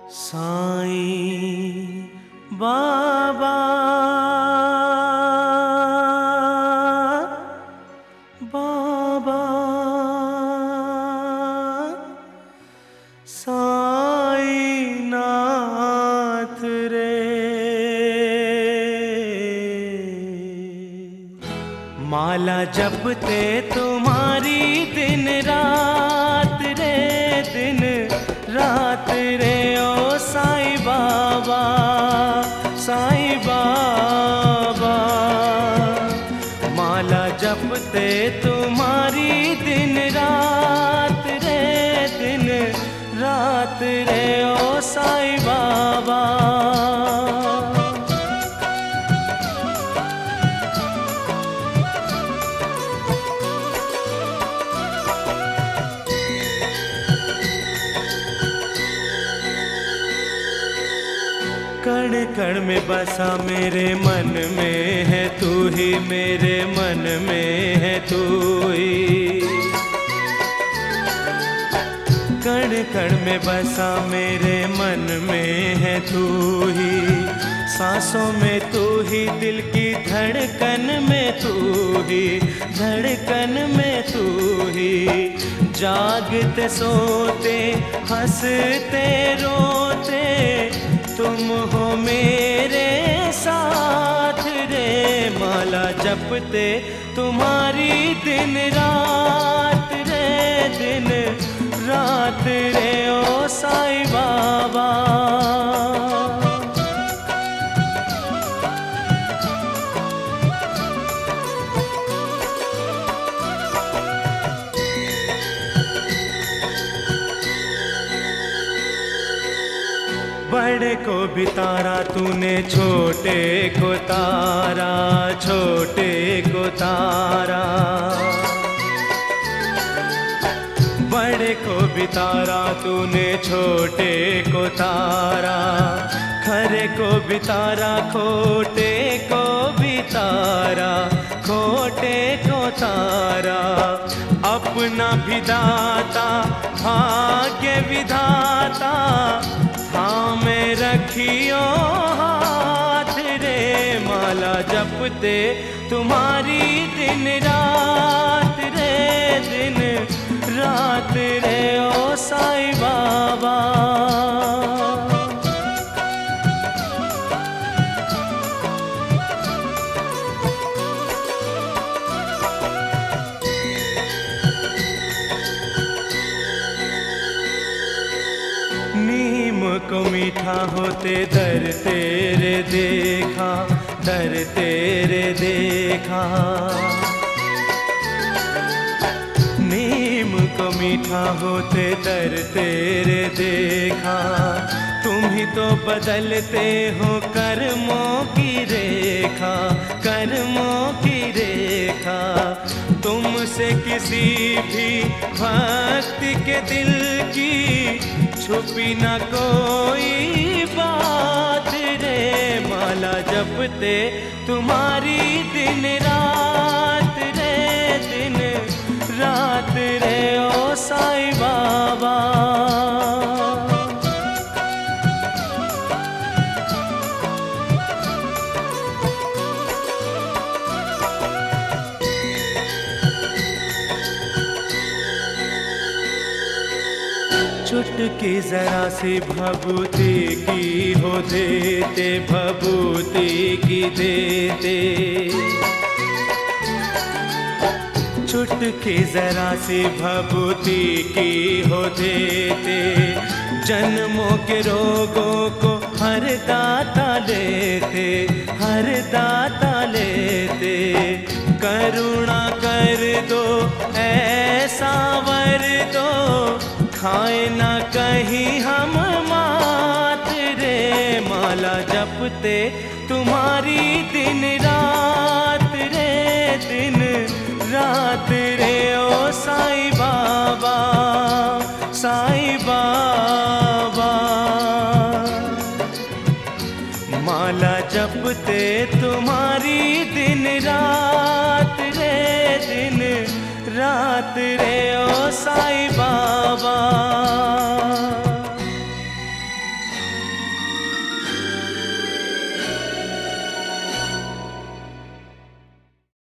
साईं बाबा बाबा साईं नाथ रे। माला जपते तुम्हारी दिन रात रे, दिन रात रे ओ साईं बाबा, साईं बाबा। माला जपते तुम्हारी दिन रात रे, दिन रात रे ओ साईं बाबा। कण कण में बसा मेरे मन में है तू ही, मेरे मन में है तू ही। कण कण में बसा मेरे मन में है तू ही, सांसों में तू ही, दिल की धड़कन में तू ही, धड़कन में तू ही। जागते सोते हंसते रोते तुम हो मेरे साथ रे। माला जपते तुम्हारी दिन रात रे, दिन रात रे ओ साईं बाबा। बड़े को भी तारा तूने, छोटे को तारा, छोटे को तारा। बड़े को भी तारा तूने, छोटे को तारा। खरे को भी तारा, खोटे को भी तारा, खोटे को तारा। अपना भी दाता भाग्य विधाता, थामे रखियो हाथ रे। माला जपते तुम्हारी दिन रात रे, दिन रात रे ओ साईं बाबा। नीम को मीठा होते दर तेरे देखा, दर तेरे देखा। नीम को मीठा होते दर तेरे देखा। तुम ही तो बदलते हो कर्मों की रेखा, कर्मों की रेखा। तुमसे किसी भी भक्त के दिल की छुपी न कोई बात रे। माला जपते तुम्हारी दिन रात रे, दिन रात रे ओ साईं बाबा। चुटकी जरा सी भभूति की हो देते, भभूति की देते। चुटकी जरा सी भभूति की हो देते। जन्मों के रोगों को हर दाता लेते, हर दाता लेते। करुणा कर दो ऐसा वर दो, खाए ना कहीं हम मात रे। माला जपते तुम्हारी दिन रात रे, दिन रात रे ओ साईं बाबा, साईं बाबा। माला जपते तुम्हारी दिन रात रे, दिन रात रे ओ साईं